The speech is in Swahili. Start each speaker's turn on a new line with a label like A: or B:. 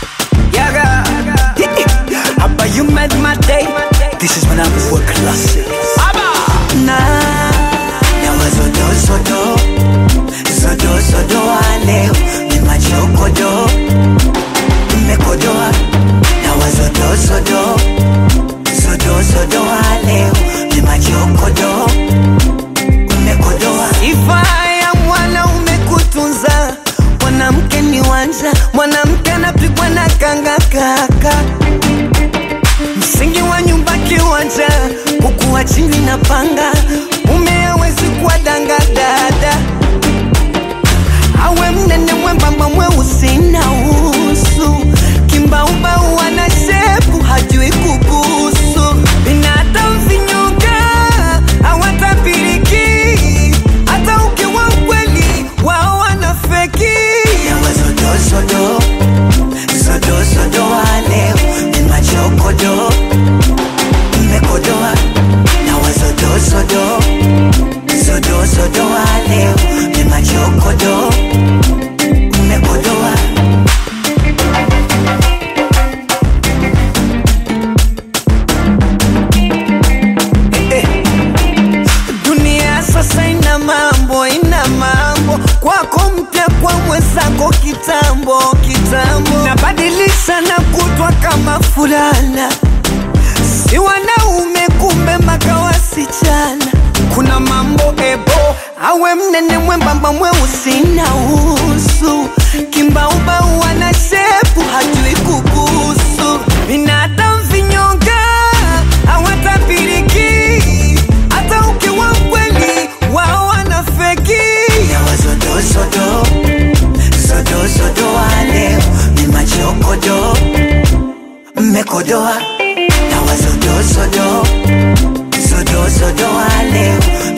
A: Yaga. Abba, you made my day. This is when I'm work classic. Abba. Na sodo leo ni machokodo nimekodoa. Na sodo leo ni machokodo nimekodoa. Sifa ya mwanaume kutunza, mwanamke ni wanja, mwanamke anapigwa na kanga kaka. Msingi wa nyumba kiwanja, kukuwa chini na panga, mume hawezi kuwa danga dada. Awe mnene mwembamba mweusi na uso, kimbaubau ana shepu hajui kubusu. Binadamu vinyonga hawatapiriki, hata ukiwa mkweli wao wanafeki. Sodo leo ni machokodo nimekodoa. Na sodo leo ni machokodo nimekodoa. Dunia sasa ina mambo, kwako mpya, kwa mwenzako kitambo. Nabadilisha na kutwa kama fulana, si wanaume kumbe mpaka wasichana. Kuna mambo ebo, awe mnene mwembamba mweusi na uso, kimbaubau ana shepu hajui kubusu. Binadamu vinyonga hawatapiriki, hata ukiwa mkweli wao wanafeki. Sodo leo ni machokodo mmekodoa. Na sodo leo